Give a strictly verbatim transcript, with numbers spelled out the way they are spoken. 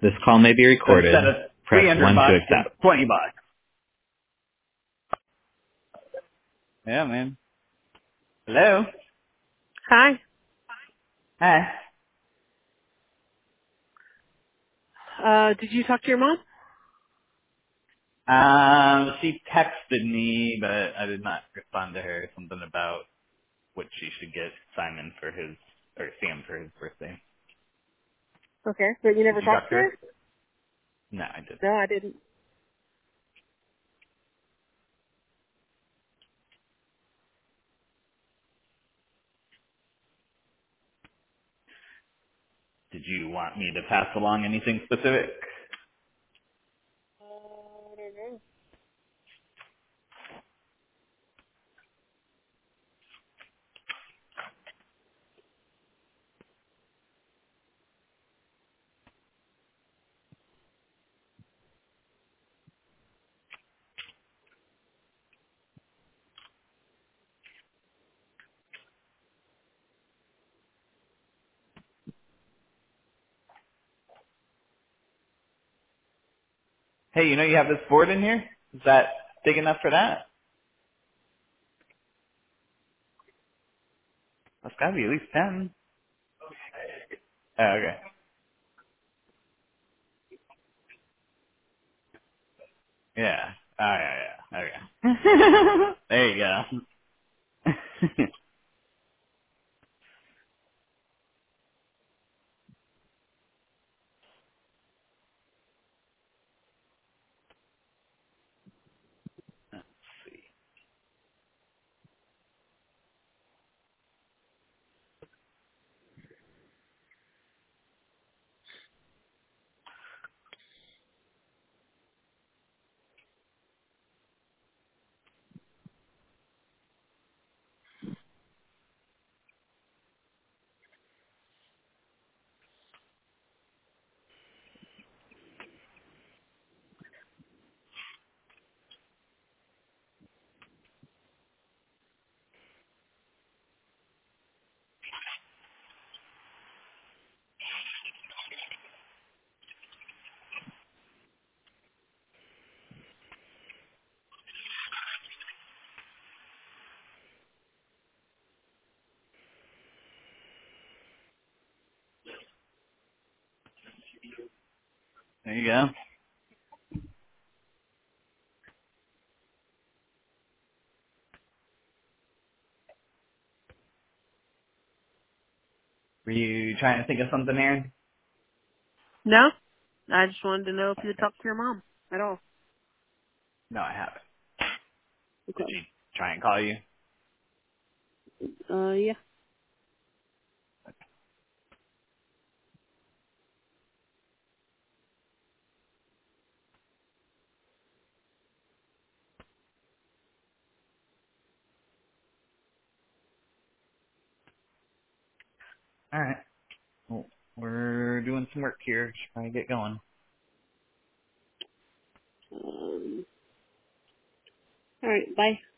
This call may be So recorded. instead of Press three hundred one to bucks, it's accept. twenty bucks. Yeah, man. Hello. Hi. Hi. Uh, did you talk to your mom? Um, she texted me, but I did not respond to her. Something about what she should get Simon for his, or Sam for his birthday. Okay, but you Did never you talk talked to to her? her? No, I didn't. No, I didn't. Did you want me to pass along anything specific? Uh, I don't know. Hey, you know you have this board in here? Is that big enough for that? That's gotta be at least ten. Oh, okay. Yeah. Oh, yeah, yeah. Okay. There you go. Let's see. There you go. Were you trying to think of something, Aaron? No? I just wanted to know if you had Okay. talked to your mom at all. No, I haven't. Did Okay. she try and call you? Uh, yeah. All right. Well, we're doing some work here. Just trying to get going. Um, alright, bye.